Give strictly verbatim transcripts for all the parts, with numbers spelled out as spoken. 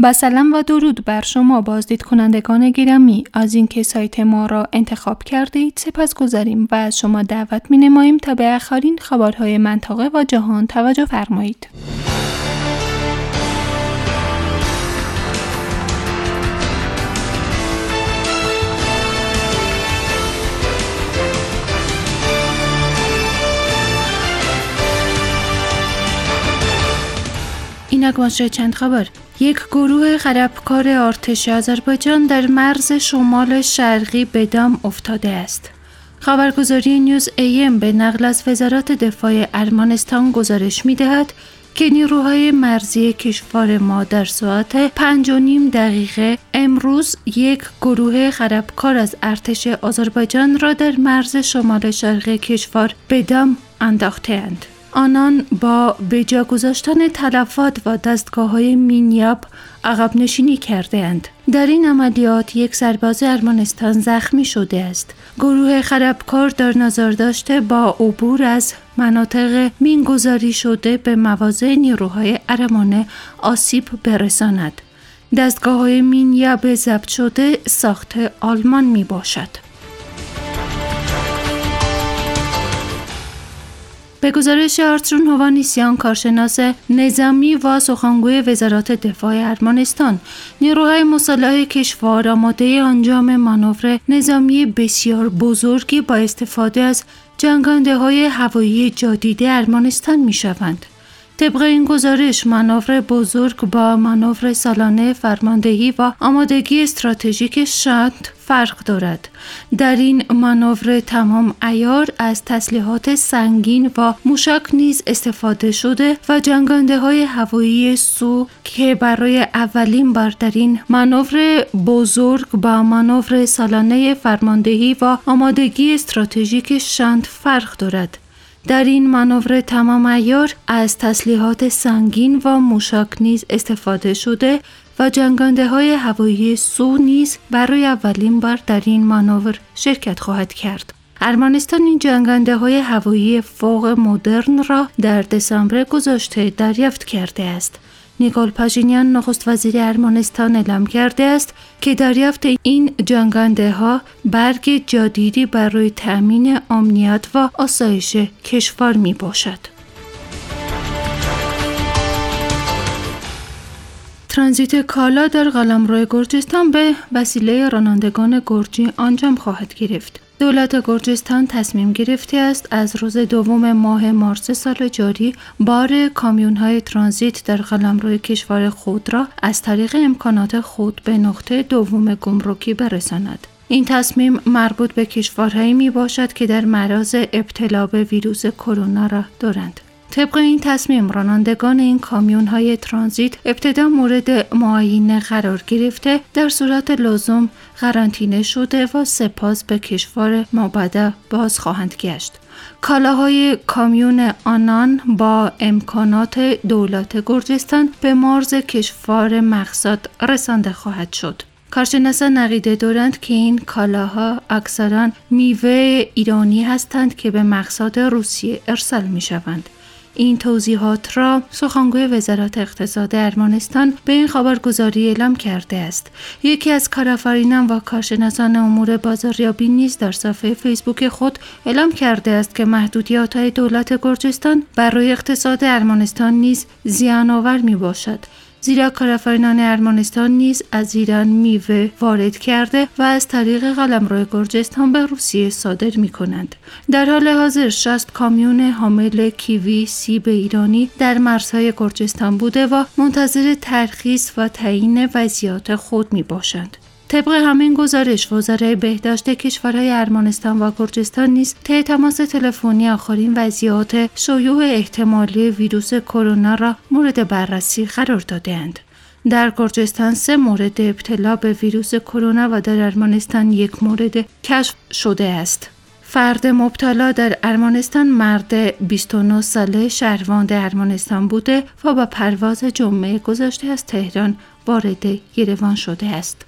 با سلام و درود بر شما بازدید کنندگان گرامی، از اینکه سایت ما را انتخاب کردید سپاسگزاریم و از شما دعوت می نماییم تا به آخرین خبرهای منطقه و جهان توجه فرمایید. اینک باشه چند خبر. یک گروه خرابکار ارتش آذربایجان در مرز شمال شرقی به دام افتاده است. خبرگزاری نیوز ایم به نقل از وزارت دفاع ارمنستان گزارش می‌دهد که نیروهای مرزی کشور ما در ساعت پنج و نیم دقیقه امروز یک گروه خرابکار از ارتش آذربایجان را در مرز شمال شرقی کشور به دام انداخته‌اند. آنان با به جا گذاشتن تلفات و دستگاه‌های مینیاب عقب نشینی کرده اند. در این عملیات یک سرباز ارمنستان زخمی شده است. گروه خرابکار در نظر داشته با عبور از مناطق مینگذاری شده به مواضع نیروهای ارمنه آسیب برساند. دستگاه‌های مینیاب ضبط شده ساخت آلمان می باشد. به گزارش آرترون هوانیسیان، کارشناس نظامی و سخنگوی وزارت دفاع ارمنستان، نیروهای مسلح کشور آماده انجام مانور نظامی بسیار بزرگی با استفاده از جنگنده‌های هوایی جدید ارمنستان می‌شوند. طبق این گزارش مانور بزرگ با مانور سالانه فرماندهی و آمادگی استراتژیک شانت فرق دارد. در این مانور تمام عیار از تسلیحات سنگین و موشک نیز استفاده شده و جنگنده‌های هوایی سو که برای اولین بار در این مانور بزرگ با مانور سالانه فرماندهی و آمادگی استراتژیک شانت فرق دارد. در این مانور تمام عیار از تسلیحات سنگین و موشک نیز استفاده شده و جنگنده‌های هوایی سو نیز برای اولین بار در این مانور شرکت خواهد کرد. ارمنستان این جنگنده‌های هوایی فوق مدرن را در دسامبر گذشته دریافت کرده است. نیکول پاشینیان نخست وزیر ارمنستان اعلام کرده است که دریافت این جنگنده‌ها برگ جدیدی برای تأمین امنیت و آسایش کشور می باشد. ترانزیت کالا در قلمرو گرجستان به وسیله رانندگان گرجی انجام خواهد گرفت. دولت گرجستان تصمیم گرفته است از روز دوم ماه مارس سال جاری بار کامیون‌های ترانزیت در قلمرو کشور خود را از طریق امکانات خود به نقطه دوم گمرکی برساند. این تصمیم مربوط به کشورهایی می باشد که در معرض ابتلا به ویروس کرونا را دارند. طبق این تصمیم رانندگان این کامیون‌های ترانزیت ابتدا مورد معاینه قرار گرفته، در صورت لزوم قرنطینه شده و سپس به کشور مبعد باز خواهند گشت. کالاهای کامیون آنان با امکانات دولت گرجستان به مرز کشور مقصد رسانده خواهد شد. کارشناسان عقیده دارند که این کالاها اکثراً میوه ایرانی هستند که به مقصد روسیه ارسال می شوند. این توضیحات را سخنگوی وزارت اقتصاد ارمنستان به این خبرگزاری اعلام کرده است. یکی از کارآفرینان و کارشناسان امور بازاریابی نیز در صفحه فیسبوک خود اعلام کرده است که محدودیت‌های دولت گرجستان برای اقتصاد ارمنستان نیز زیان‌آور می‌باشد، زیرا کارآفرینان ارمنستان نیز از ایران میوه وارد کرده و از طریق قلمرو گرجستان به روسیه صادر می کنند. در حال حاضر شصت کامیون حامل کیوی سیب ایرانی در مرزهای گرجستان بوده و منتظر ترخیص و تعیین وضعیت خود می باشند. طبق همین گزارش وزرای بهداشت کشورهای ارمنستان و گرجستان نیز طی تماس تلفنی آخرین وضعیت شیوع احتمالی ویروس کرونا را مورد بررسی قرار داده‌اند. در گرجستان سه مورد ابتلا به ویروس کرونا و در ارمنستان یک مورد کشف شده است. فرد مبتلا در ارمنستان مرد بیست و نه ساله شهروند ارمنستان بوده و با پرواز جمعه گذشته از تهران وارد یروان شده است.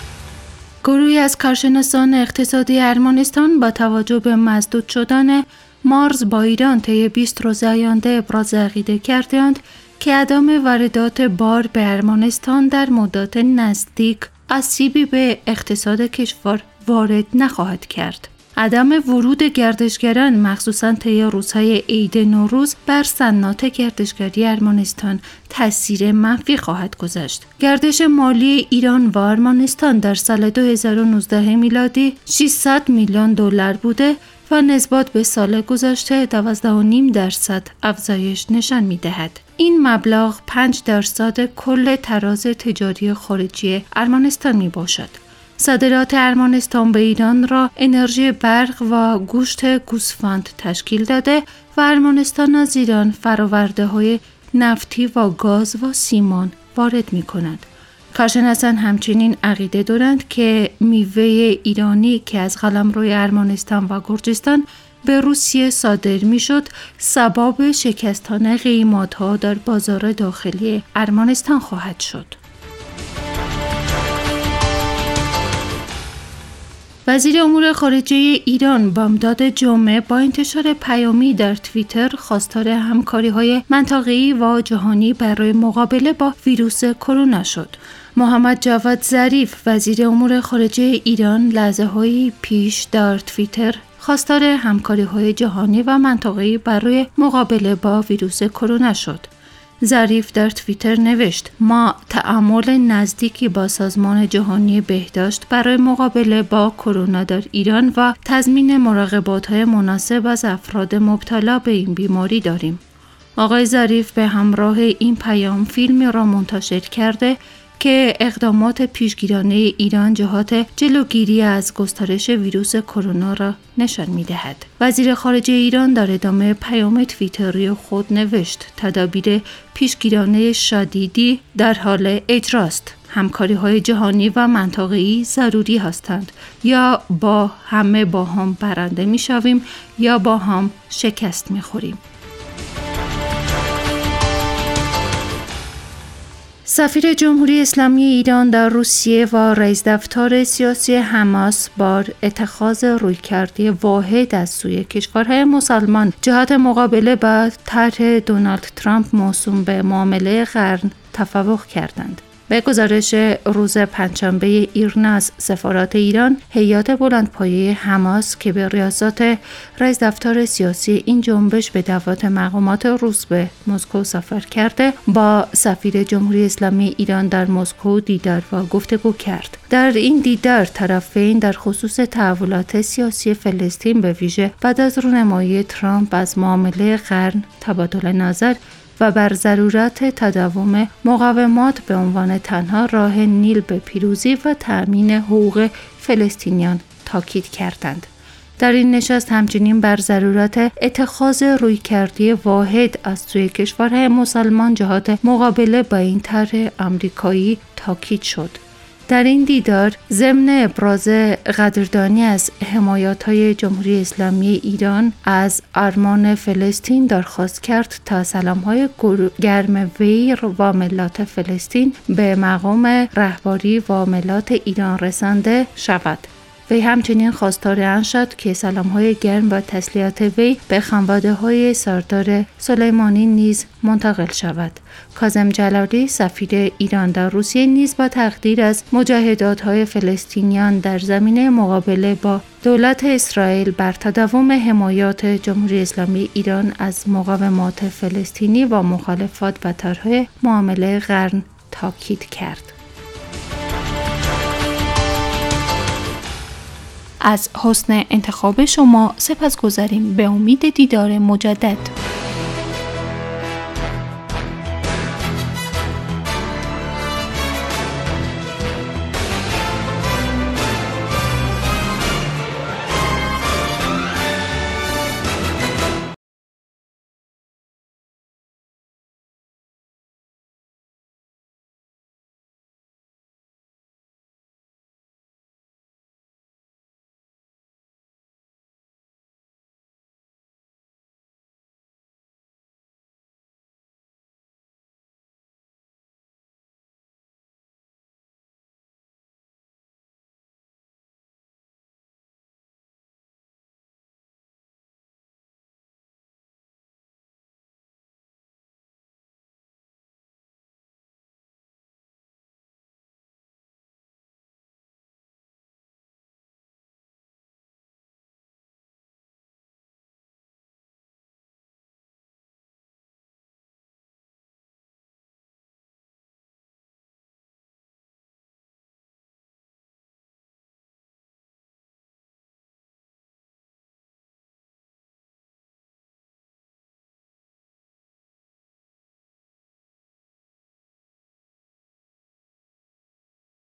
گروهی از کارشناسان اقتصادی ارمنستان با توجه به مسدود شدن مارز با ایران طی بیست روز آینده ابراز عقیده کردند که عدم واردات بار به ارمنستان در مدت نزدیک آسیبی به اقتصاد کشور وارد نخواهد کرد. عدم ورود گردشگران مخصوصاً طی روزهای عید نوروز بر صنعت گردشگری ارمنستان تأثیر منفی خواهد گذاشت. گردش مالی ایران و ارمنستان در سال دو هزار و نوزده میلادی ششصد میلیون دلار بوده و نسبت به سال گذشته دوازده و نیم درصد افزایش نشان می‌دهد. این مبلغ پنج درصد کل تراز تجاری خارجی ارمنستان میباشد. صادرات ارمنستان به ایران را انرژی برق و گوشت گوسفند تشکیل داده و ارمنستان از ایران فرآورده‌های نفتی و گاز و سیمان وارد می‌کند. کارشناسان همچنین عقیده دارند که میوه ایرانی که از قلمروی ارمنستان و گرجستان به روسیه صادر میشد سبب شکستن قیمت‌ها در بازار داخلی ارمنستان خواهد شد. وزیر امور خارجه ایران بامداد جمعه با انتشار پیامی در توییتر خواستار همکاری‌های منطقه‌ای و جهانی برای مقابله با ویروس کرونا شد. محمد جواد ظریف وزیر امور خارجه ایران لحظه‌هایی پیش در توییتر خواستار همکاری‌های جهانی و منطقه‌ای برای مقابله با ویروس کرونا شد. ظریف در توییتر نوشت: ما تعامل نزدیکی با سازمان جهانی بهداشت برای مقابله با کرونا در ایران و تضمین مراقبات‌های مناسب از افراد مبتلا به این بیماری داریم. آقای ظریف به همراه این پیام فیلمی را منتشر کرده که اقدامات پیشگیرانه ایران جهات جلوگیری از گسترش ویروس کرونا را نشان می‌دهد. وزیر خارجه ایران در ادامه پیام توییتری خود نوشت: تدابیر پیشگیرانه شدیدی در حال اجراست. همکاری‌های جهانی و منطقه‌ای ضروری هستند. یا با همه با هم برنده می‌شویم یا با هم شکست می‌خوریم. سفیر جمهوری اسلامی ایران در روسیه و رئیس دفتر سیاسی حماس بر اتخاذ رویکردی واحد از سوی کشورهای مسلمان جهت مقابله با طرح دونالد ترامپ موسوم به معامله قرن توافق کردند. به گزارش روز پنجشنبه ایرنا از سفارت ایران، هیئت بلندپایه حماس که به ریاست رئیس دفتر سیاسی این جنبش به دعوت مقامات روس به مسکو سفر کرده، با سفیر جمهوری اسلامی ایران در مسکو دیدار و گفتگو کرد. در این دیدار طرفین در خصوص تحولات سیاسی فلسطین به ویژه بعد از رونمایی ترامپ از معامله قرن تبادل نظر و بر ضرورت تداوم مقاومات به عنوان تنها راه نیل به پیروزی و تأمین حقوق فلسطینیان تاکید کردند. در این نشست همچنین بر ضرورت اتخاذ رویکردی واحد از سوی کشورهای مسلمان جهات مقابله با این طرح آمریکایی تاکید شد. در این دیدار ضمن ابراز قدردانی از حمایت‌های جمهوری اسلامی ایران از ارمان فلسطین درخواست کرد تا سلام‌های گرم وی و ملت فلسطین به مقام رهبری و ملت ایران رسانده شود. وی همچنین خواستار آن شد که سلام‌های گرم و تسلیت وی به خانواده‌های سردار سلیمانی نیز منتقل شود. کاظم جلالی سفیر ایران در روسیه نیز با تقدیر از مجاهدات‌های فلسطینیان در زمینه مقابله با دولت اسرائیل بر تداوم حمایات جمهوری اسلامی ایران از مقاومات فلسطینی و مخالفت با طرح معامله قرن تاکید کرد. از حسن انتخاب شما سپاسگزاریم. به امید دیدار مجدد.